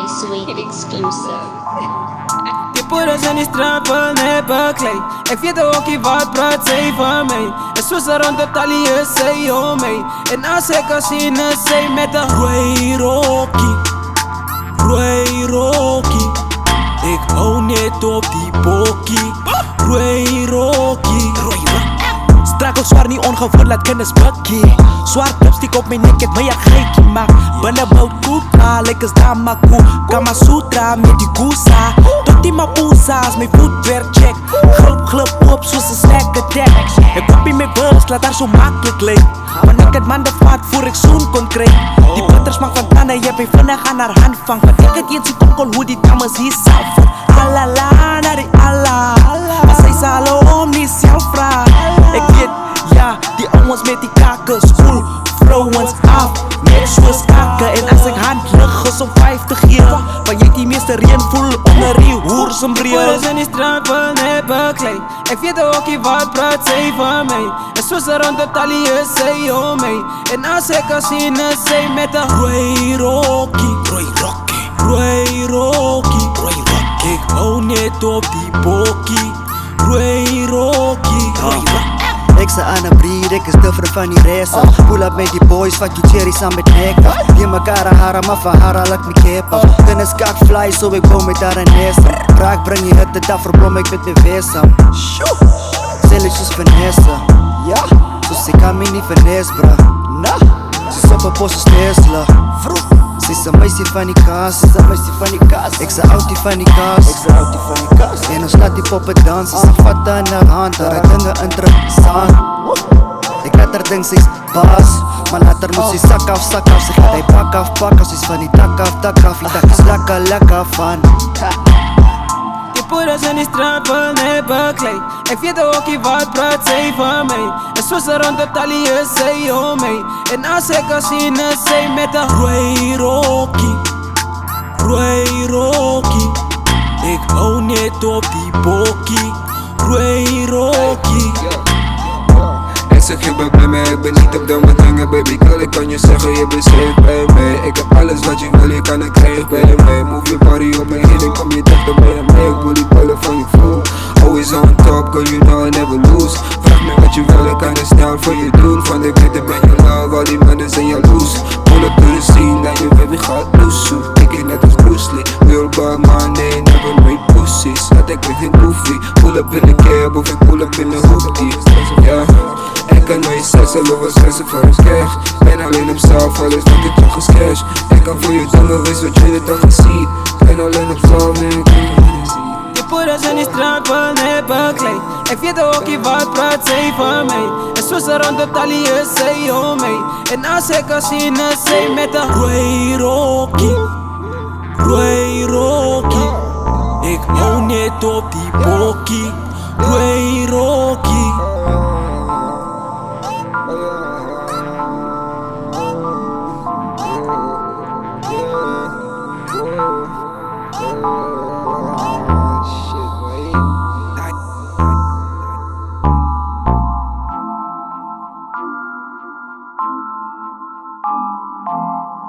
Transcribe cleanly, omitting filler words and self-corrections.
Sweet exclusive. Die poeders in die straat net beklei. Ek weet ook nie wat praat sy van my. En soos rond die talie is sy om my. En as ek al sien is sy met een rooi rokkie. Ek hou net op die bokkie. Rooi rokkie. Strak ook zwaar niet ongevoel, laat kennis bakkie. Zwart lipstick op mijn nek, het my een geitje maak. Binnenbouwd koeka, lekker Damaku. Kama Sutra met die Kusa. Tot die mapusa's, mijn voetwear check. Glip op zoals een snack attack. Ik kop in mijn bus, laat haar zo makkelijk lijken. Wanneer ik het man de vaat voor ik zoen kon krijgen. Die butter smaakt van tanden, je bent vinnig aan haar hand vang. Want ik het eens ziet onkel hoe die dames hier zelf. Alala, naar die Allah. Maar zij zal om niet zelf vragen. Ik weet, ja, die ouwens met die kaken. School, vrouwens af, net zoals kaken. En als ik hand lig, is om 50 jaar. Van jij die meeste reen voel onder die hoers en bril. Poeders in die straat net beklei. Ek weet ook nie wat praat sy van my. En soos rond die talie is sy om my. En as ek al sien is sy met een rooi rokkie. Ek hou net op die bokkie. Rooi rokkie. Ik sta aan een brier, ik is different van die rest. Pull up met die boys, fuck die cherries aan met nectar. Die mekaar hara, maar van hara laat me kepa. Kennis kak fly, so ik bouw met haar een nest. Braak breng je het, dat verblom ik met mijn wesam. Zelletjes finesse, ja. Dus ik kan me niet finesse, bra. Ze is op een post Tesla. Ze is een meisje van die kaas, ik sta out die van die kaas. En ons laat die poppen dansen, ze vat aan haar hand, haar dingen interessant. Ik laat haar ding, ze is baas, maar later moet ze zak af. Ze gaat hij pak af, ze is van die dak af. Die dak is lekker van. Die poeders in die straat net beklei. Ek weet ook nie wat praat sy van my. En soos rond die talie is sy om my. En as ek al sien is sy met een rooi rokkie. Ek hou net op die bokkie. Rooi rokkie. Ik zeg je bent bij mij, ik ben niet op domme dingen baby girl. Ik kan je zeggen je bent safe bij mij. Ik heb alles wat je wil, je kan het krijgen bij mij. Move je body op mijn heen en kom je dichter bij mij. Ik wil die ballen van je voel. Always on top, girl you know I never lose. Vraag me wat je wil, ik kan het snel voor je doen. Van de witte ben je love, al die mannen zijn jaloers. Pull up to the scene, dat je baby gaat loose. Ik in net als Bruce Lee. Real bad man, nee, never made pussies. Dat ik with een goofy. Pull up in de cab of ik pull up in de hoodie. Ja. Ik kan naar je stressen, over stressen voor een cash. Ben alleen op zelf, alles wat ik terug is cash. Ik kan voor je doen, wees wat je het al gezien. Ben alleen op zelf, nee, ik kan niet zien. Die poeders in die straat net beklei. Ek weet ook nie wat praat sy van my. En soos rond die talie is sy om my. En as ek al sien is sy met een rooi rokkie. Ek hou net op die bokkie. Rooi rokkie.